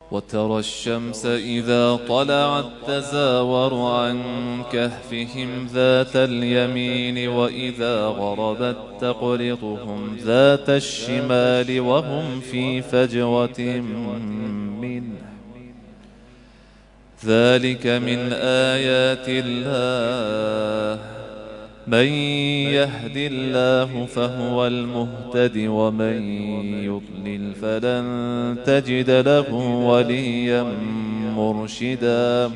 وترى الشمس إذا طلعت تزاور عن كهفهم ذات اليمين وإذا غربت تقرضهم ذات الشمال وهم في فجوة منه. ذلك من آيات الله، من يهد الله فهو المهتد ومن يضلل فلن تجد له وليا مرشدا.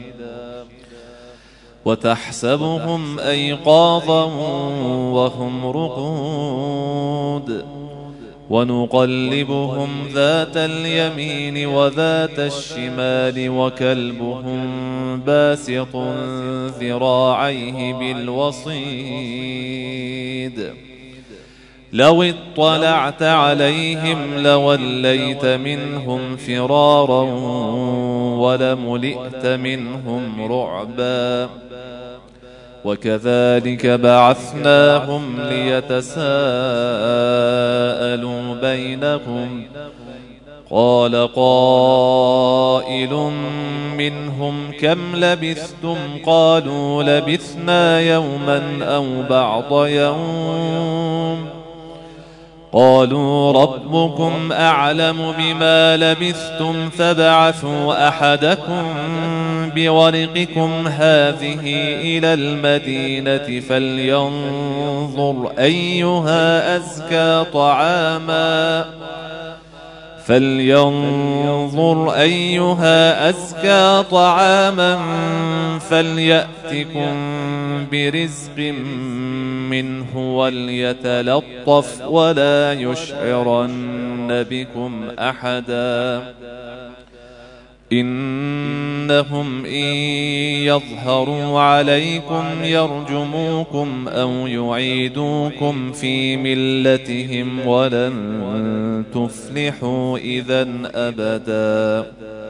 وتحسبهم أيقاظا وهم رقود ونقلبهم ذات اليمين وذات الشمال وكلبهم باسط ذراعيه بالوصيد. لو اطلعت عليهم لوليت منهم فرارا ولملئت منهم رعبا. وكذلك بعثناهم ليتساءلوا بينهم. قال قائل منهم كم لبثتم؟ قالوا لبثنا يوما أو بعض يوم. قالوا ربكم أعلم بما لبثتم فابعثوا أحدكم بورقكم هذه إلى المدينة فلينظر أيها أزكى طعاما فليأتكم برزق منه وليتلطف ولا يشعرن بكم أحدا. إنهم إن يظهروا عليكم يرجموكم أو يعيدوكم في ملتهم ولن تفلحوا إذا أبدا.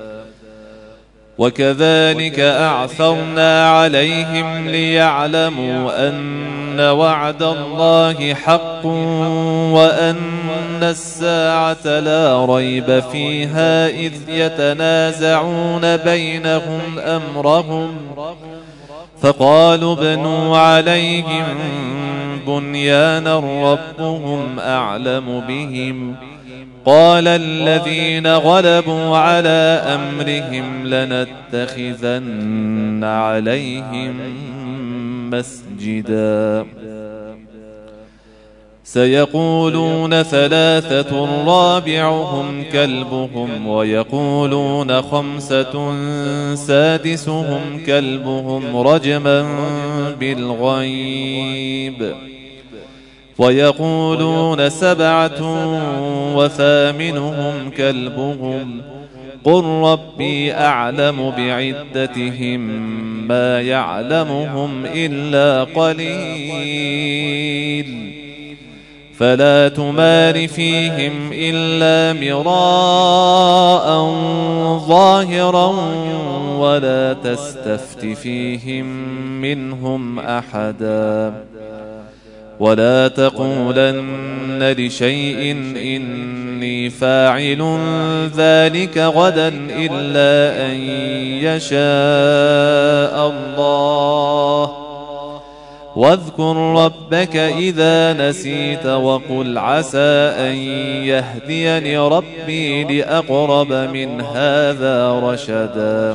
وكذلك أعثرنا عليهم ليعلموا أن وعد الله حق وأن الساعة لا ريب فيها إذ يتنازعون بينهم أمرهم. فقالوا ابنوا عليهم بنيانا ربهم أعلم بهم. قال الذين غلبوا على أمرهم لنتخذن عليهم مسجدا. سيقولون ثلاثة رابعهم كلبهم ويقولون خمسة سادسهم كلبهم رجما بالغيب ويقولون سبعة وثامنهم كلبهم قل ربي أعلم بعدتهم ما يعلمهم إلا قليل. فلا تمار فيهم إلا مراء ظاهرا ولا تستفت فيهم منهم أحدا. ولا تقولن لشيء إني فاعل ذلك غدا إلا أن يشاء الله. واذكر ربك إذا نسيت وقل عسى أن يهديني ربي لأقرب من هذا رشدا.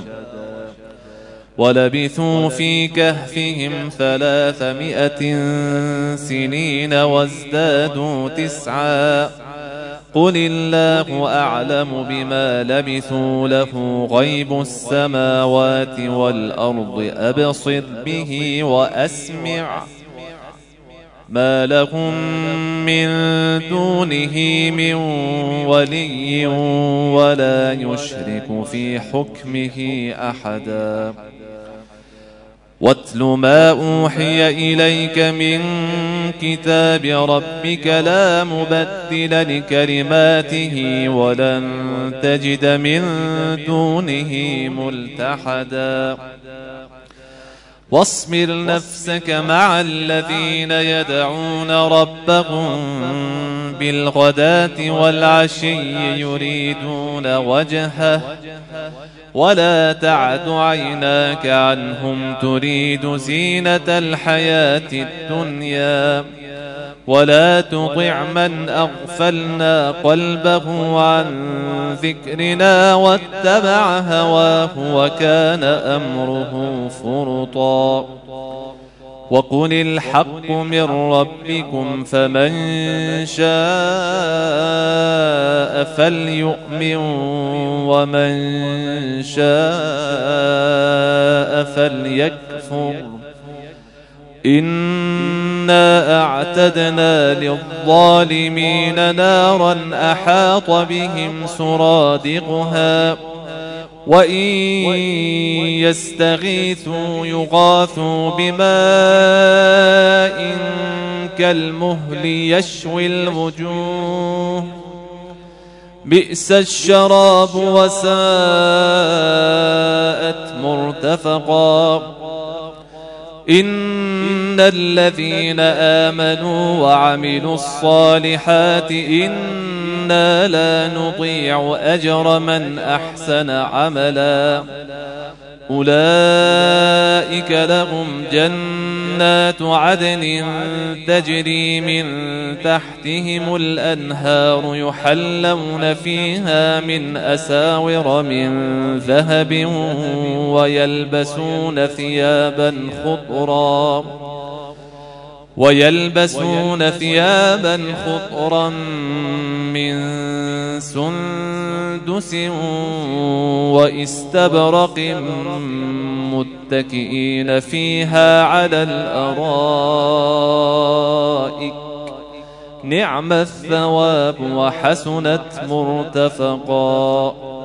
ولبثوا في كهفهم 300 سنين وازدادوا 9. قل الله أعلم بما لبثوا له غيب السماوات والأرض أبصر به وأسمع ما لهم من دونه من ولي ولا يشرك في حكمه أحدا. واتل ما أوحي إليك من كتاب ربك لا مبدل لكلماته ولن تجد من دونه ملتحدا. واصبر نفسك مع الذين يدعون ربهم بالغداة والعشي يريدون وجهه ولا تعد عيناك عنهم تريد زينة الحياة الدنيا ولا تطع من أغفلنا قلبه عن ذكرنا واتبع هواه وكان أمره فرطا وقل الحق من ربكم فمن شاء فليؤمن ومن شاء فليكفر إنا أعتدنا للظالمين نارا أحاط بهم سرادقها وإن يستغيثوا يغاثوا بماء كالمهل يشوي الوجوه بئس الشراب وساءت مرتفقا إن الذين آمنوا وعملوا الصالحات إنا لا نضيع أجر من أحسن عملا أولئك لهم جنات عدن تجري من تحتهم الأنهار يحلون فيها من أساور من ذهب ويلبسون ثيابا خضرا من سندس واستبرق متكئين فيها على الأرائك نعم الثواب وحسنت مرتفقا